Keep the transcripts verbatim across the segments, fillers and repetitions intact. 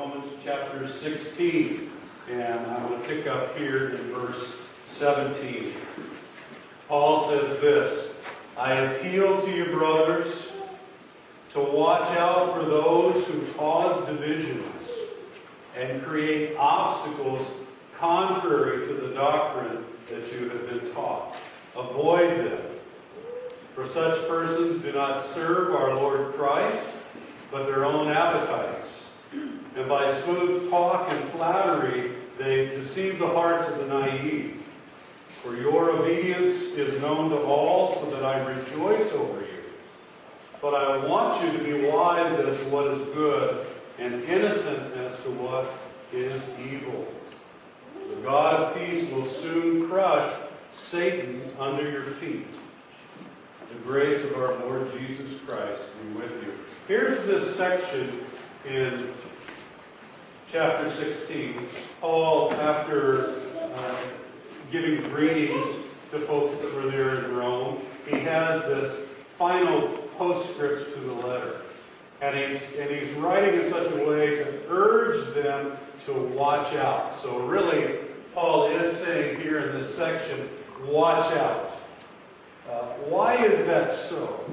Romans chapter sixteen, and I'm going to pick up here in verse seventeen. Paul says this, "I appeal to you, brothers, to watch out for those who cause divisions and create obstacles contrary to the doctrine that you have been taught. Avoid them. For such persons do not serve our Lord Christ, but their own appetites. And by smooth talk and flattery, they deceive the hearts of the naive. For your obedience is known to all, so that I rejoice over you. But I want you to be wise as to what is good, and innocent as to what is evil. The God of peace will soon crush Satan under your feet. The grace of our Lord Jesus Christ be with you." Here's this section in chapter sixteen. Paul, after uh, giving greetings to folks that were there in Rome, he has this final postscript to the letter. And he's, and he's writing in such a way to urge them to watch out. So really, Paul is saying here in this section, watch out. Uh, why is that so?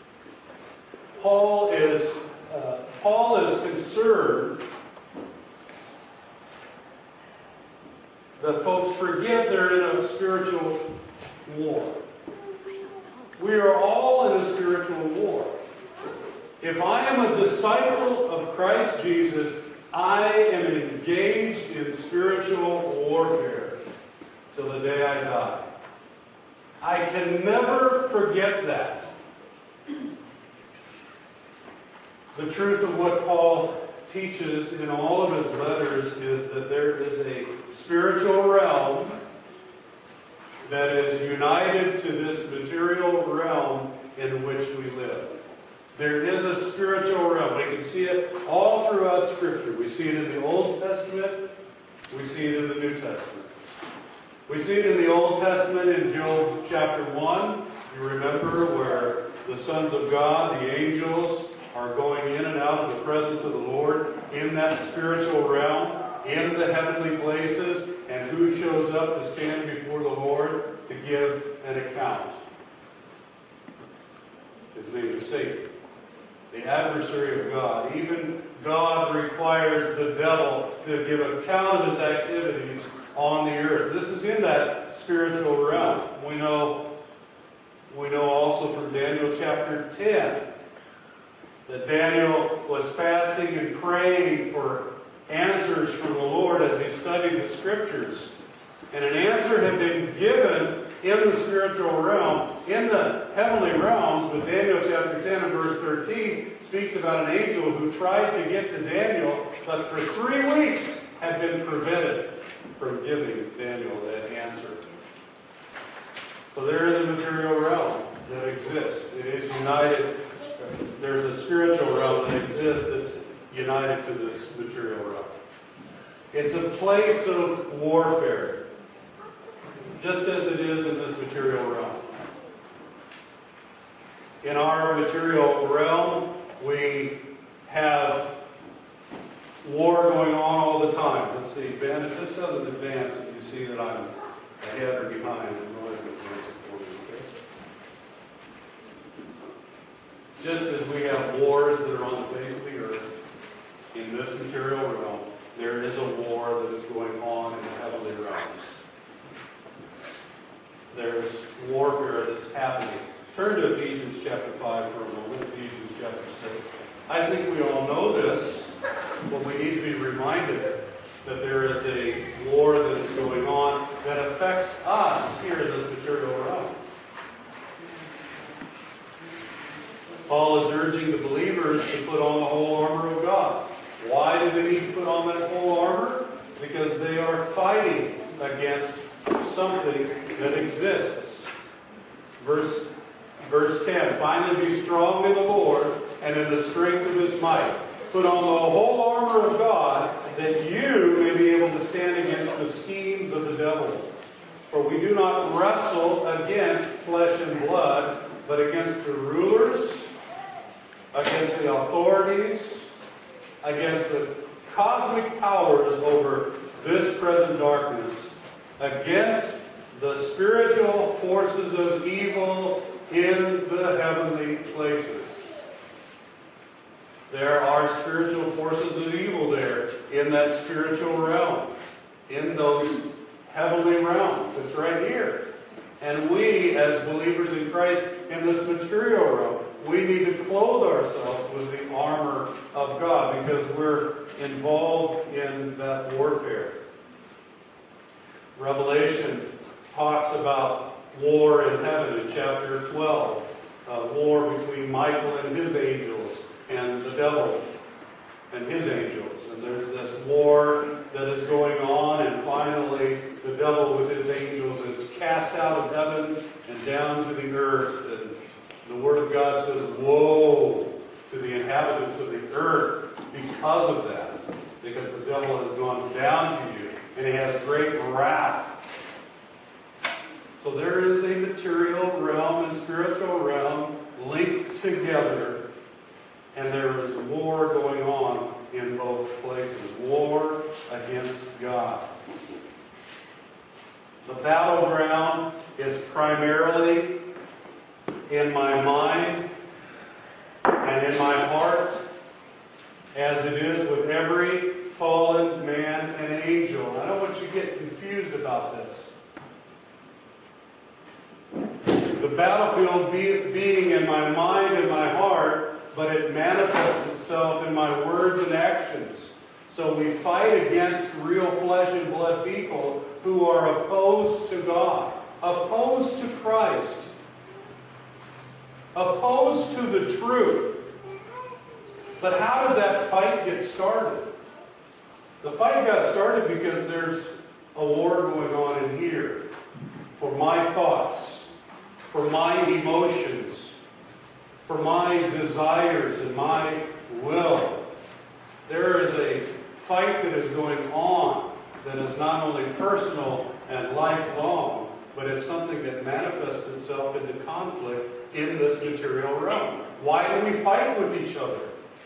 Paul is uh, Paul is concerned that folks forget they're in a spiritual war. We are all in a spiritual war. If I am a disciple of Christ Jesus, I am engaged in spiritual warfare till the day I die. I can never forget that. The truth of what Paul teaches in all of his letters is that there is a spiritual realm that is united to this material realm in which we live. There is a spiritual realm. We can see it all throughout Scripture. We see it in the Old Testament. We see it in the New Testament. We see it in the Old Testament in Job chapter one. You remember where the sons of God, the angels, are going in and out of the presence of the Lord in that spiritual realm, in the heavenly places, and who shows up to stand before the Lord to give an account? His name is Satan, the adversary of God. Even God requires the devil to give account of his activities on the earth. This is in that spiritual realm. We know, we know also from Daniel chapter ten that Daniel was fasting and praying for answers from the Lord as he studied the Scriptures. And an answer had been given in the spiritual realm, in the heavenly realms, but Daniel chapter ten and verse thirteen speaks about an angel who tried to get to Daniel, but for three weeks had been prevented from giving Daniel that answer. So there is a material realm that exists. It is united. There's a spiritual realm that exists that's united to this material realm. It's a place of warfare, just as it is in this material realm. In our material realm, we have war going on all the time. Let's see, Ben, if this doesn't advance, if you see that I'm ahead or behind, then go ahead and advance it for me, okay? Just as we have wars that are on the face of the earth, in this material realm, there is a war that is going on in the heavenly realms. There's warfare that's happening. Turn to Ephesians chapter five for a moment, Ephesians chapter six. I think we all know this, but we need to be reminded that there is a war that is going on that affects us here in this material realm. Paul is urging the believers to put on the whole armor of God. Why do they need to put on that whole armor? Because they are fighting against something that exists. Verse, verse ten, "Finally be strong in the Lord and in the strength of His might. Put on the whole armor of God, that you may be able to stand against the schemes of the devil. For we do not wrestle against flesh and blood, but against the rulers, against the authorities, against the cosmic powers over this present darkness against the spiritual forces of evil in the heavenly places. There are spiritual forces of evil there in that spiritual realm, in those heavenly realms. It's right here. And we, as believers in Christ in this material realm, we need to clothe ourselves with the armor of God because we're involved in that warfare. Revelation talks about war in heaven in chapter twelve. Uh, war between Michael and his angels and the devil and his angels. And there's this war that is going on, and finally the devil with his angels is cast out of heaven and down to the earth. And the Word of God says, woe to the inhabitants of the earth because of that. Because the devil has gone down to you, and he has great wrath. So there is a material realm and spiritual realm linked together, and there is war going on in both places. War against God. The battleground is primarily in my mind and in my heart, as it is with every fallen man and angel. I don't want you to get confused about this. The battlefield be, being in my mind and my heart, but it manifests itself in my words and actions. So we fight against real flesh and blood people who are opposed to God, opposed to Christ, opposed to the truth. But how did that fight get started? The fight got started because there's a war going on in here for my thoughts, for my emotions, for my desires and my will. There is a fight that is going on that is not only personal and lifelong, but it's something that manifests itself into conflict in this material realm. Why do we fight with each other?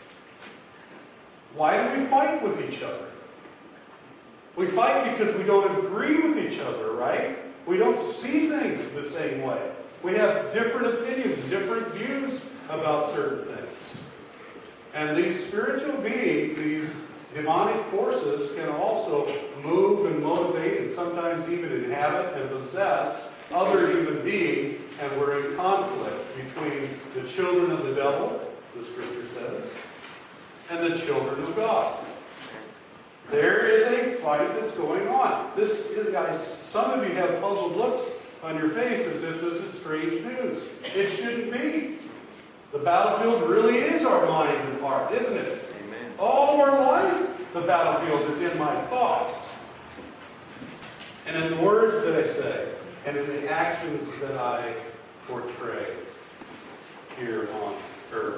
Why do we fight with each other? We fight because we don't agree with each other, right? We don't see things the same way. We have different opinions, different views about certain things. And these spiritual beings, these demonic forces, can also move and motivate and sometimes even inhabit and possess other human beings, and we're in conflict between the children of the devil, the Scripture says, and the children of God. There is a fight that's going on. This is, guys, some of you have puzzled looks on your face as if this is strange news. It shouldn't be. The battlefield really is our mind and heart, isn't it? Amen. All of our life, the battlefield is in my thoughts, and in the words that I say, and in the actions that I portray here on earth.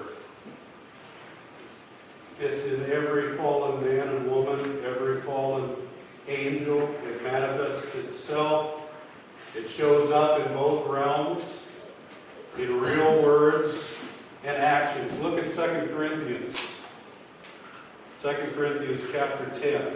It's in every fallen man and woman, every fallen angel. It manifests itself. It shows up in both realms, in real words and actions. Look at Second Corinthians. Second Corinthians chapter ten.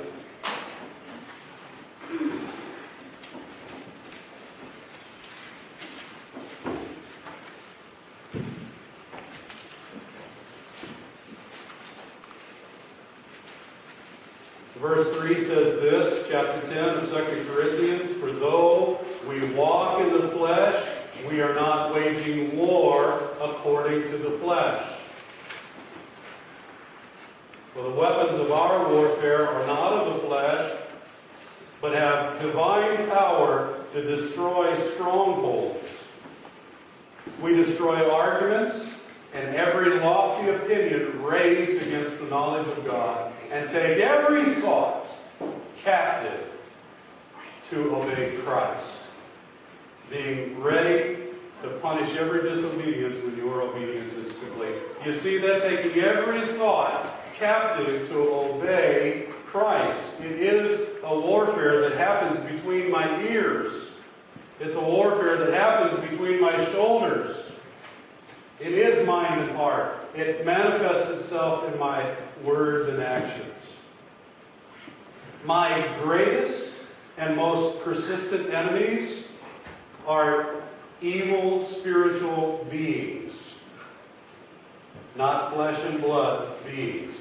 Verse three says this, chapter ten of Second Corinthians, for though we walk in the flesh, we are not waging war according to the flesh. For the weapons of our warfare are not of the flesh, but have divine power to destroy strongholds. We destroy arguments and every lofty opinion raised against the knowledge of God, and take every thought captive to obey Christ, being ready to punish every disobedience when your obedience is complete. You see that? Taking every thought captive to obey Christ. It is a warfare that happens between my ears. It's a warfare that happens between my shoulders. It is mind and heart. It manifests itself in my words and actions. My greatest and most persistent enemies are evil spiritual beings, not flesh and blood beings.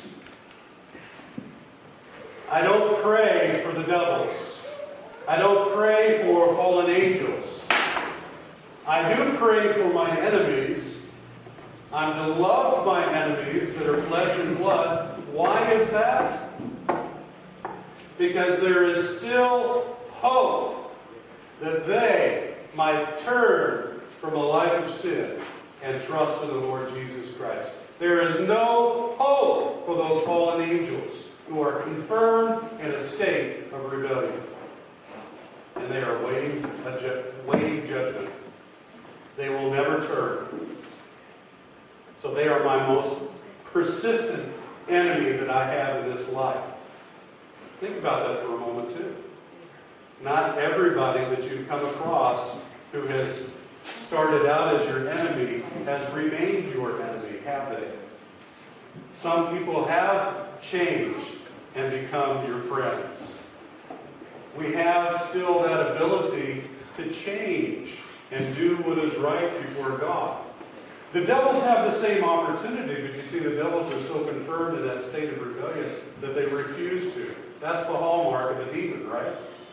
I don't pray for the devils. I don't pray for fallen angels. I do pray for my enemies. I'm to love my enemies that are flesh and blood. Why is that? Because there is still hope that they might turn from a life of sin and trust in the Lord Jesus Christ. There is no hope for those fallen angels who are confirmed in a state of rebellion. And they are waiting, a ju- waiting judgment. They will never turn. So they are my most persistent enemy that I have in this life. Think about that for a moment too. Not everybody that you come across who has started out as your enemy has remained your enemy, have they? Some people have changed and become your friends. We have still that ability to change and do what is right before God. The devils have the same opportunity, but you see the devils are so confirmed in that state of rebellion that they refuse to. That's the hallmark of a demon, right?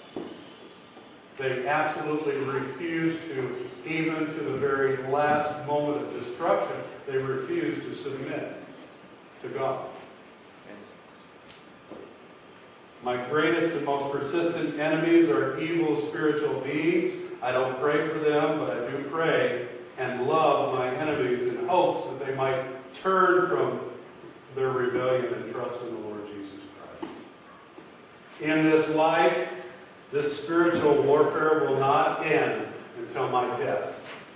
They absolutely refuse to, even to the very last moment of destruction, they refuse to submit to God. My greatest and most persistent enemies are evil spiritual beings. I don't pray for them, but I do pray and love my enemies in hopes that they might turn from their rebellion and trust in the Lord Jesus Christ. In this life, this spiritual warfare will not end until my death.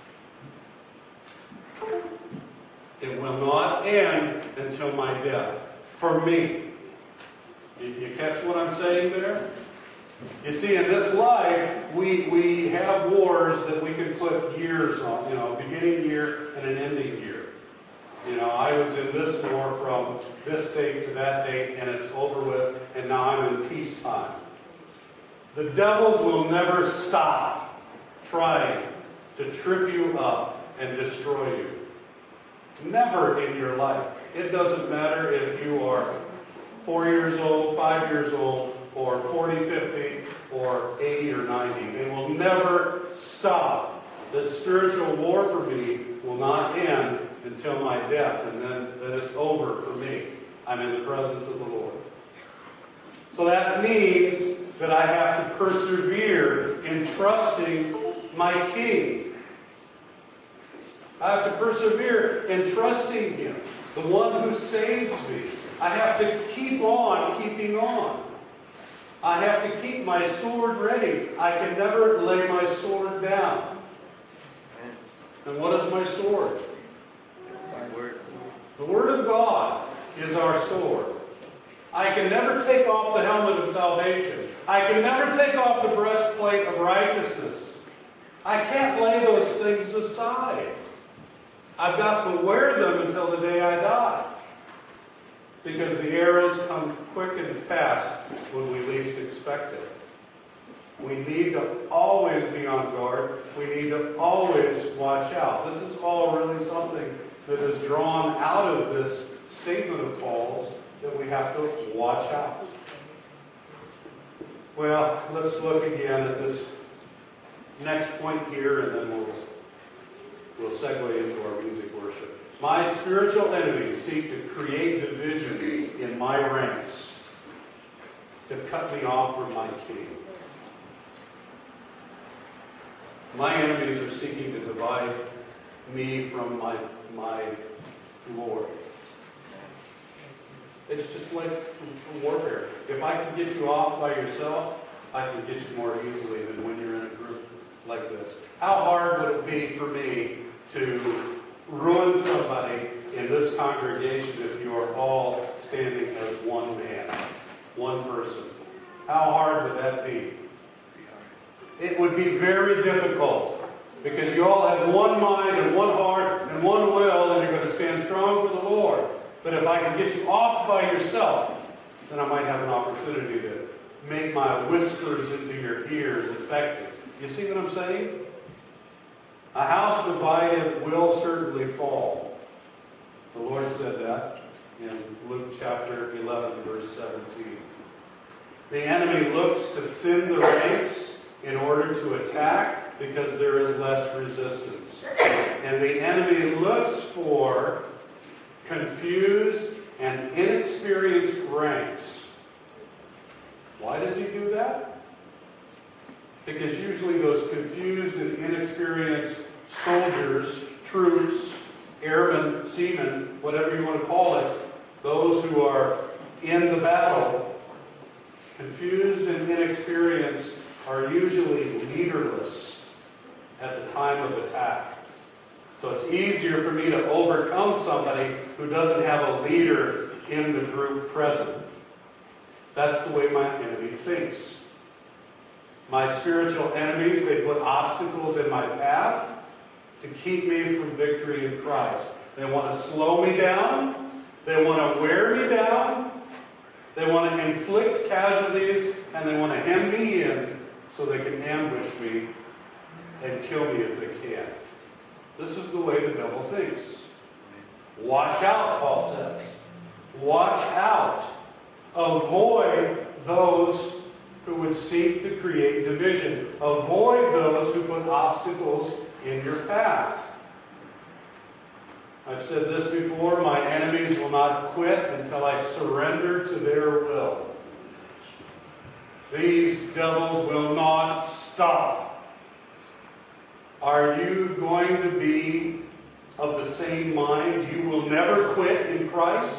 It will not end until my death. For me. You, you catch what I'm saying there? You see, in this life, we, we have wars that we can put years on. You know, a beginning year and an ending year. You know, I was in this war from this date to that date, and it's over with, and now I'm in peacetime. The devils will never stop trying to trip you up and destroy you. Never in your life. It doesn't matter if you are four years old, five years old, or forty, fifty, or eighty or ninety. They will never stop. The spiritual war for me will not end until my death, and then, then it's over for me. I'm in the presence of the Lord. So that means that I have to persevere in trusting my King. I have to persevere in trusting Him, the one who saves me. I have to keep on keeping on. I have to keep my sword ready. I can never lay my sword down. And what is my sword? My word. The Word of God is our sword. I can never take off the helmet of salvation. I can never take off the breastplate of righteousness. I can't lay those things aside. I've got to wear them until the day I die. Because the arrows come quick and fast when we least expect it. We need to always be on guard. We need to always watch out. This is all really something that is drawn out of this statement of Paul's, that we have to watch out. Well, let's look again at this next point here, and then we'll, we'll segue into our music worship. My spiritual enemies seek to create division in my ranks, to cut me off from my King. My enemies are seeking to divide me from my, my Lord. It's just like warfare. If I can get you off by yourself, I can get you more easily than when you're in a group like this. How hard would it be for me to ruin somebody in this congregation if you are all standing as one man, one person? How hard would that be? It would be very difficult, because you all have one mind and one heart and one will, and you're going to stand strong for the Lord. But if I can get you off by yourself, then I might have an opportunity to make my whispers into your ears effective. You see what I'm saying? A house divided will certainly fall. The Lord said that in Luke chapter eleven, verse seventeen. The enemy looks to thin the ranks in order to attack because there is less resistance. And the enemy looks for confused and inexperienced ranks. Why does he do that? Because usually those confused and inexperienced soldiers, troops, airmen, seamen, whatever you want to call it, those who are in the battle, confused and inexperienced, are usually leaderless at the time of attack. So it's easier for me to overcome somebody who doesn't have a leader in the group present. That's the way my enemy thinks. My spiritual enemies, they put obstacles in my path to keep me from victory in Christ. They want to slow me down. They want to wear me down. They want to inflict casualties, and they want to hem me in so they can ambush me and kill me if they can. This is the way the devil thinks. Watch out, Paul says. Watch out. Avoid those who would seek to create division. Avoid those who put obstacles in your path. I've said this before, my enemies will not quit until I surrender to their will. These devils will not stop. Are you going to be of the same mind? You will never quit in Christ?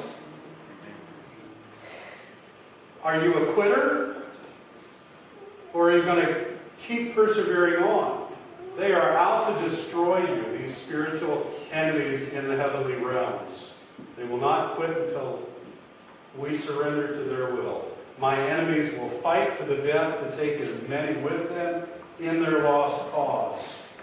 Are you a quitter? Or are you going to keep persevering on? They are out to destroy you, these spiritual enemies in the heavenly realms. They will not quit until we surrender to their will. My enemies will fight to the death to take as many with them in their lost cause.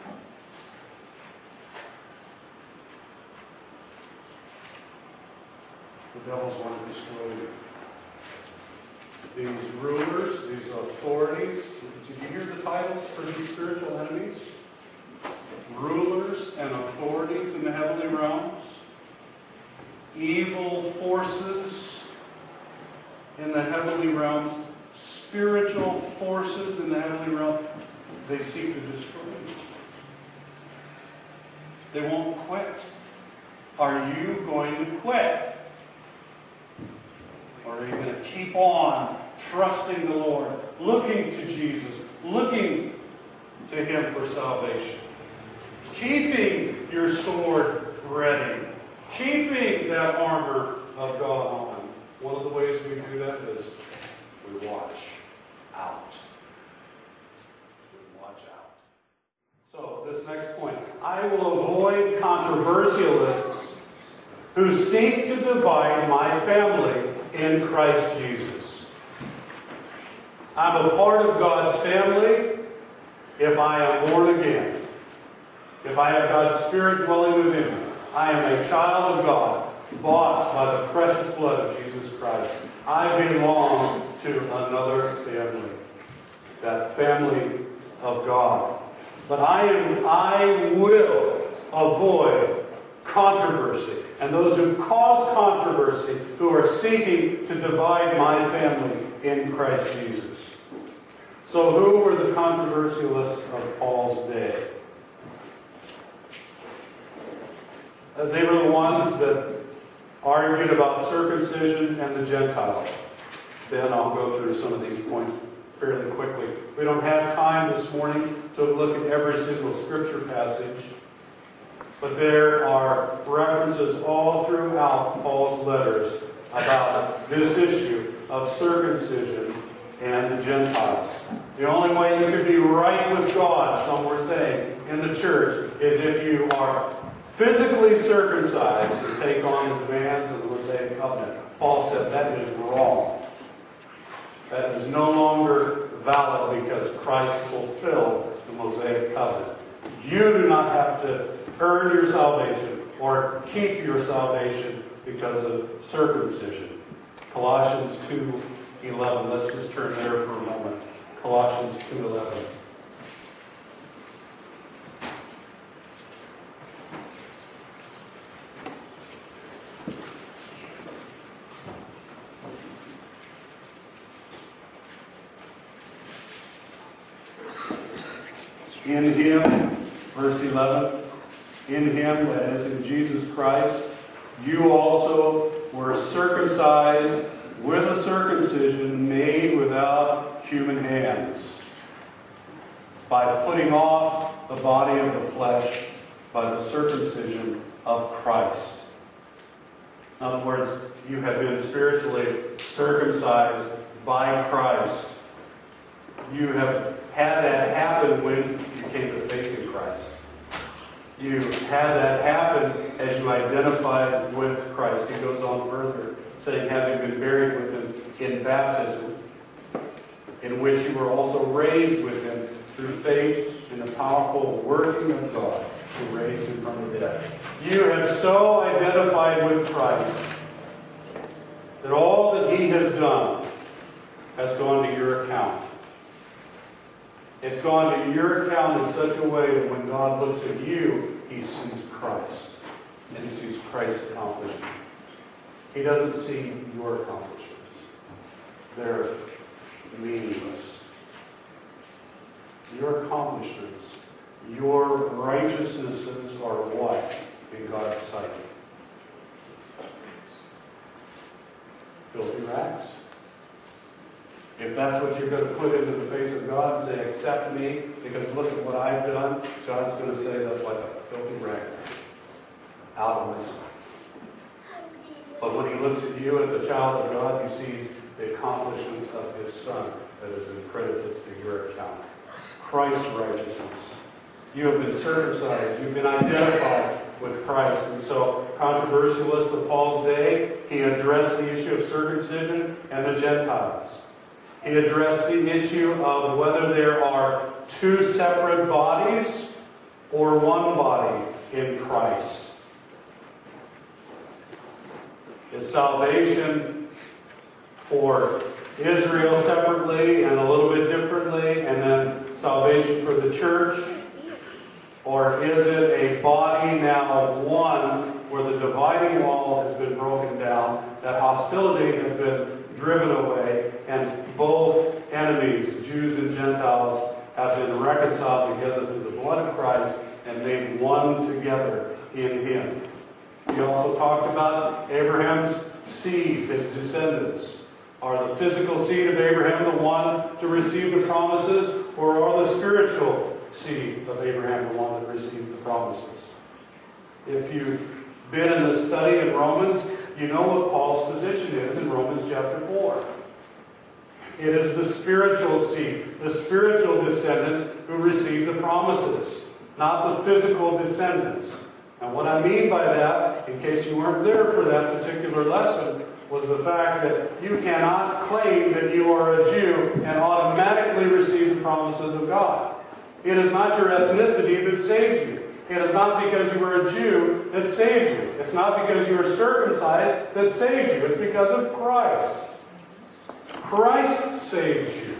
The devils want to destroy you. These rulers, these authorities, did you hear the titles for these spiritual enemies? Rulers and authorities in the heavenly realms. Evil forces in the heavenly realms. Spiritual forces in the heavenly realm. They seek to destroy you. They won't quit. Are you going to quit? Or are you going to keep on trusting the Lord, looking to Jesus, looking to Him for salvation, keeping your sword ready, keeping that armor of God on? One of the ways we do that is we watch out. We watch out. So, this next point. I will avoid controversialists who seek to divide my family in Christ Jesus. I'm a part of God's family if I am born again. If I have God's Spirit dwelling within me. I am a child of God, bought by the precious blood of Jesus Christ. I belong to another family, that family of God. But I am, I will avoid controversy, and those who cause controversy, who are seeking to divide my family in Christ Jesus. So who were the controversialists of Paul's day? Uh, they were the ones that argued about circumcision and the Gentiles. Then I'll go through some of these points fairly quickly. We don't have time this morning to look at every single scripture passage. But there are references all throughout Paul's letters about this issue of circumcision and the Gentiles. The only way you can be right with God, some were saying, in the church, is if you are physically circumcised to take on the demands of the Mosaic covenant. Paul said that is wrong. That is no longer valid because Christ fulfilled the Mosaic covenant. You do not have to earn your salvation or keep your salvation because of circumcision. Colossians two eleven. Let's just turn there for Colossians two eleven. In him, verse eleven, in him, that is in Jesus Christ, you also were circumcised with a circumcision made without human hands, by putting off the body of the flesh by the circumcision of Christ. In other words, you have been spiritually circumcised by Christ. You have had that happen when you came to faith in Christ. You had that happen as you identified with Christ. He goes on further, saying, having been buried with him in baptism, in which you were also raised with him through faith in the powerful working of God who raised him from the dead. You have so identified with Christ that all that he has done has gone to your account. It's gone to your account in such a way that when God looks at you, he sees Christ. And he sees Christ's accomplishment. He doesn't see your accomplishments. They're meaningless. Your accomplishments, your righteousnesses are what in God's sight? Filthy rags. If that's what you're going to put into the face of God and say, accept me, because look at what I've done, God's going to say that's like a filthy rag out of my sight. But when he looks at you as a child of God, he sees the accomplishments of his Son that has been credited to your account. Christ's righteousness. You have been circumcised. You've been identified with Christ. And so, controversialist of Paul's day, he addressed the issue of circumcision and the Gentiles. He addressed the issue of whether there are two separate bodies or one body in Christ. Is salvation for Israel separately and a little bit differently, and then salvation for the church? Or is it a body now of one where the dividing wall has been broken down, that hostility has been driven away, and both enemies, Jews and Gentiles, have been reconciled together through the blood of Christ and made one together in him? We also talked about Abraham's seed, his descendants. Are the physical seed of Abraham the one to receive the promises, or are the spiritual seed of Abraham the one that receives the promises? If you've been in the study in Romans, you know what Paul's position is in Romans chapter four. It is the spiritual seed, the spiritual descendants who receive the promises, not the physical descendants. And what I mean by that, in case you weren't there for that particular lesson, was the fact that you cannot claim that you are a Jew and automatically receive the promises of God. It is not your ethnicity that saves you. It is not because you are a Jew that saves you. It's not because you are circumcised that saves you. It's because of Christ. Christ saves you.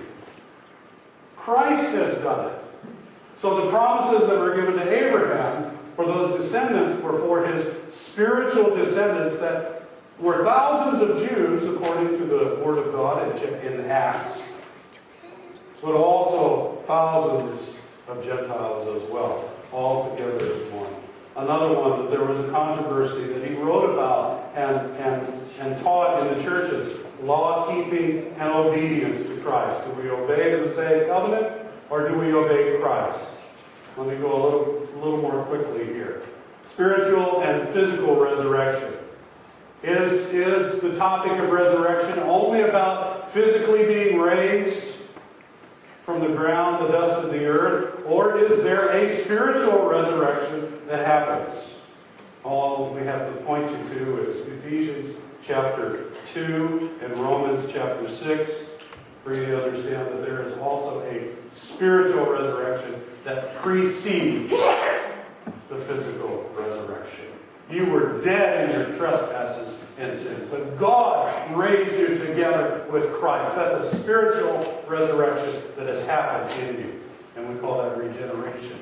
Christ has done it. So the promises that were given to Abraham for those descendants were for his spiritual descendants that were thousands of Jews, according to the Word of God in Acts, but also thousands of Gentiles as well, all together as one. Another one that there was a controversy that he wrote about and, and, and taught in the churches, law-keeping and obedience to Christ. Do we obey the Mosaic covenant, or do we obey Christ? Let me go a little, a little more quickly here. Spiritual and physical resurrection. Is, is the topic of resurrection only about physically being raised from the ground, the dust of the earth, or is there a spiritual resurrection that happens? All we have to point you to is Ephesians chapter two and Romans chapter six, for you to understand that there is also a spiritual resurrection that precedes the physical resurrection. You were dead in your trespasses and sins. But God raised you together with Christ. That's a spiritual resurrection that has happened in you. And we call that regeneration.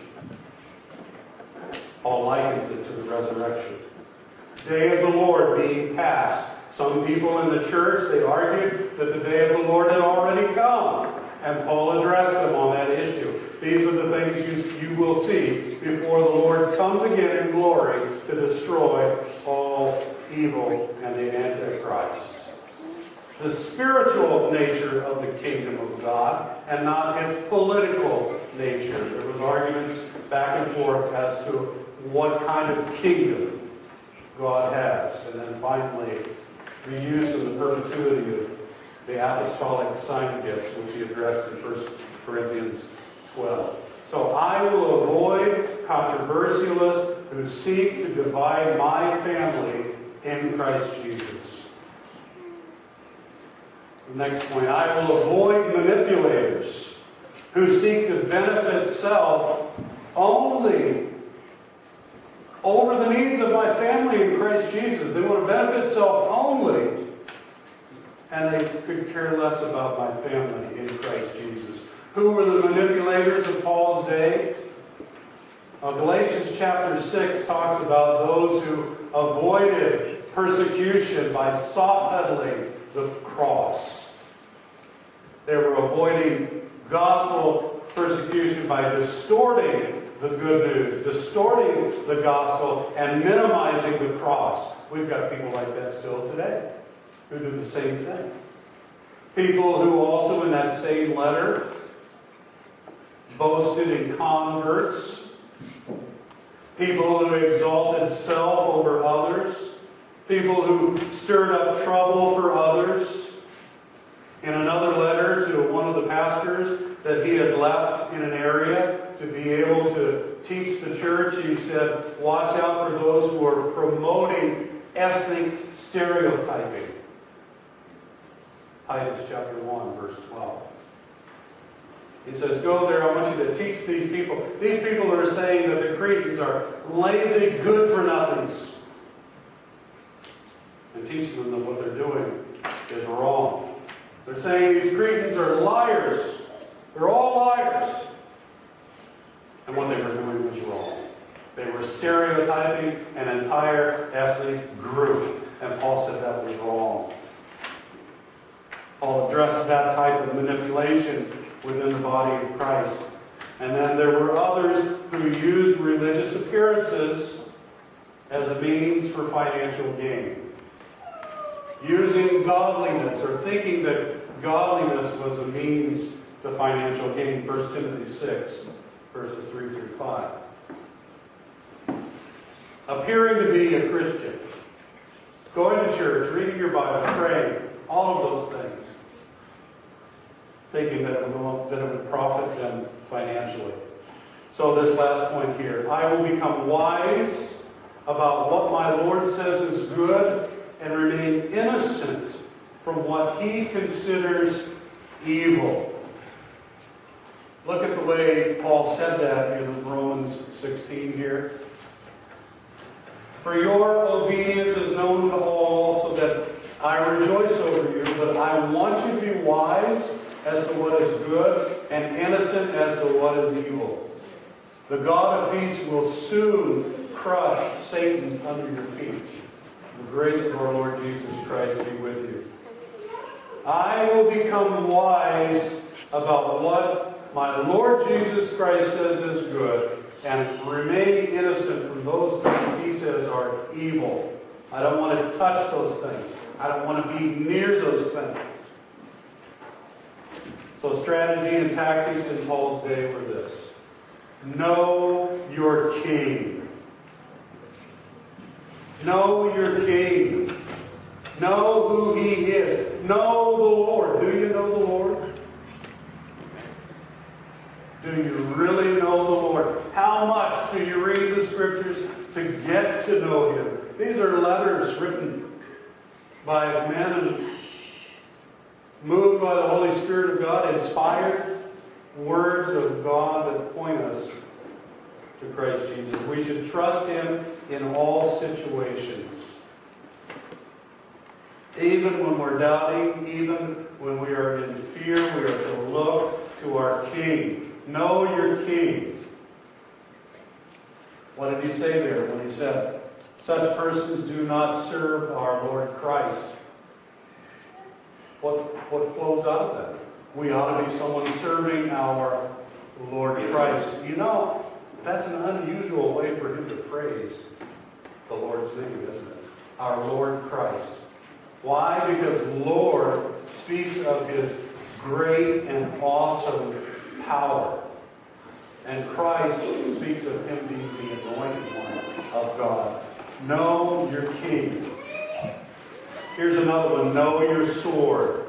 Paul likens it to the resurrection. Day of the Lord being past. Some people in the church, they argued that the day of the Lord had already come. And Paul addressed them on that issue. These are the things you, you will see before the Lord comes again in glory to destroy all evil and the Antichrist. The spiritual nature of the kingdom of God and not its political nature. There was arguments back and forth as to what kind of kingdom God has. And then finally, the use of the perpetuity of the apostolic sign gifts, which he addressed in First Corinthians twelve. So I will avoid controversialists who seek to divide my family in Christ Jesus. The next point, I will avoid manipulators who seek to benefit self only over the needs of my family in Christ Jesus. They want to benefit self only, and they could care less about my family in Christ Jesus. Who were the manipulators of Paul's day? Now, Galatians chapter six talks about those who avoided persecution by soft-pedaling the cross. They were avoiding gospel persecution by distorting the good news, distorting the gospel, and minimizing the cross. We've got people like that still today who do the same thing. People who also in that same letter boasted in converts. People who exalted self over others. People who stirred up trouble for others. In another letter to one of the pastors that he had left in an area to be able to teach the church, he said, watch out for those who are promoting ethnic stereotyping. Titus chapter one, verse twelve. He says, go there, I want you to teach these people. These people are saying that the Cretans are lazy, good-for-nothings. And teach them that what they're doing is wrong. They're saying these Cretans are liars. They're all liars. And what they were doing was wrong. They were stereotyping an entire ethnic group. And Paul said that was wrong. Paul addressed that type of manipulation within the body of Christ. And then there were others who used religious appearances as a means for financial gain. Using godliness or thinking that godliness was a means to financial gain. First Timothy six, verses three through five. Appearing to be a Christian. Going to church, reading your Bible, praying. All of those things. Thinking that it would, that it would profit them financially. So this last point here. I will become wise about what my Lord says is good and remain innocent from what he considers evil. Look at the way Paul said that in Romans sixteen here. For your obedience is known to all, so that I rejoice over you, but I want you to be wise as to what is good and innocent as to what is evil. The God of peace will soon crush Satan under your feet. The grace of our Lord Jesus Christ be with you. I will become wise about what my Lord Jesus Christ says is good and remain innocent from those things he says are evil. I don't want to touch those things. I don't want to be near those things. So strategy and tactics in Paul's day were this. Know your king. Know your king. Know who he is. Know the Lord. Do you know the Lord? Do you really know the Lord? How much do you read the Scriptures to get to know him? These are letters written by men moved by the Holy Spirit of God, inspired words of God that point us to Christ Jesus. We should trust him in all situations. Even when we're doubting, even when we are in fear, we are to look to our King. Know your King. What did he say there when he said, such persons do not serve our Lord Christ? What, what flows out of that? We ought to be someone serving our Lord Christ. You know, that's an unusual way for him to phrase the Lord's name, isn't it? Our Lord Christ. Why? Because Lord speaks of his great and awesome power. And Christ speaks of him being the anointed one of God. Know your King. Here's another one. Know your sword.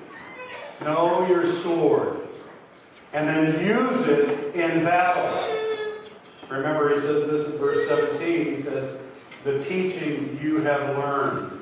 Know your sword. And then use it in battle. Remember, he says this in verse seventeen. He says, the teaching you have learned.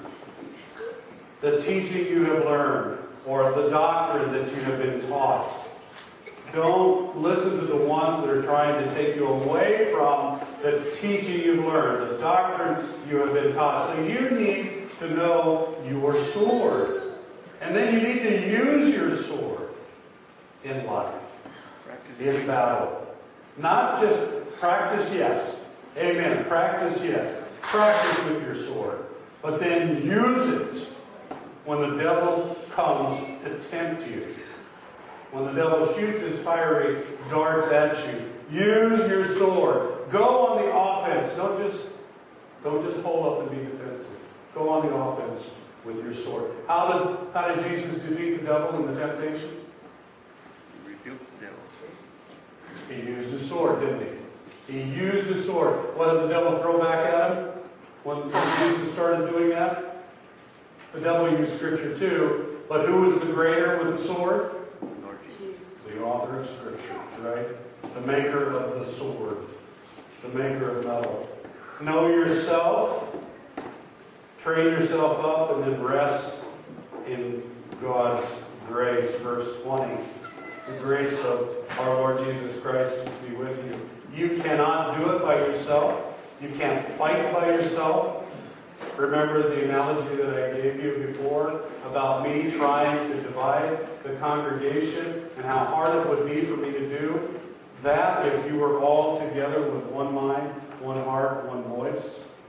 The teaching you have learned. Or the doctrine that you have been taught. Don't listen to the ones that are trying to take you away from the teaching you've learned, the doctrine you have been taught. So you need to know your sword. And then you need to use your sword in life, in battle. Not just practice, yes. Amen. Practice, yes. Practice with your sword. But then use it when the devil comes to tempt you. When the devil shoots his fiery darts at you, use your sword. Go on the offense. Don't just, don't just hold up and be defensive. Go on the offense with your sword. How did, how did Jesus defeat the devil in the temptation? He rebuked the devil. He used his sword, didn't he? He used his sword. What did the devil throw back at him when Jesus started doing that? The devil used Scripture too. But who was the greater with the sword? The author of Scripture, right? The maker of the sword. The maker of metal. Know yourself. Train yourself up and then rest in God's grace. Verse twenty. The grace of our Lord Jesus Christ be with you. You cannot do it by yourself. You can't fight by yourself. Remember the analogy that I gave you before about me trying to divide the congregation and how hard it would be for me to do that if you were all together with one mind, one heart, one voice.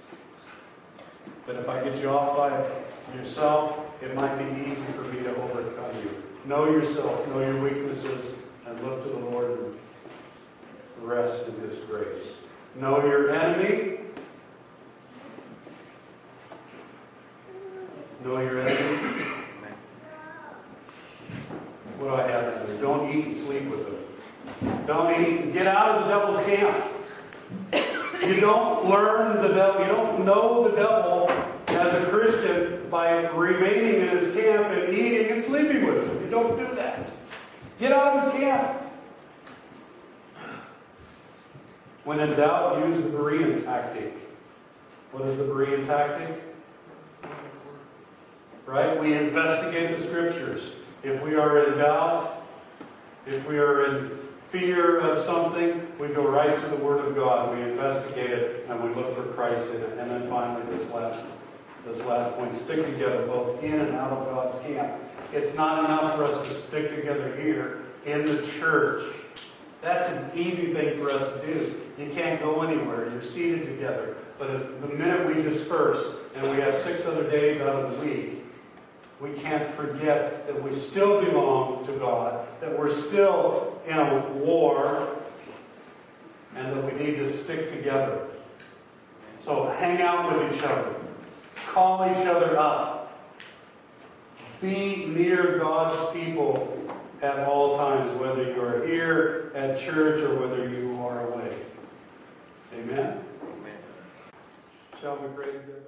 But if I get you off by yourself, it might be easy for me to overcome you. Know yourself, know your weaknesses, and look to the Lord and rest in His grace. Know your enemy. Know your enemy. What do I have to do? Don't eat and sleep with them. Don't eat. Get out of the devil's camp. You don't learn the devil. You don't know the devil as a Christian by remaining in his camp and eating and sleeping with him. You don't do that. Get out of his camp. When in doubt, use the Berean tactic. What is the Berean tactic? Right? We investigate the Scriptures. If we are in doubt, if we are in fear of something, we go right to the Word of God. We investigate it and we look for Christ in it. And then finally, this last, this last point, stick together both in and out of God's camp. It's not enough for us to stick together here in the church. That's an easy thing for us to do. You can't go anywhere. You're seated together. But if the minute we disperse and we have six other days out of the week, we can't forget that we still belong to God, that we're still in a war, and that we need to stick together. So hang out with each other. Call each other up. Be near God's people at all times, whether you're here at church or whether you are away. Amen? Amen. Shall we pray together?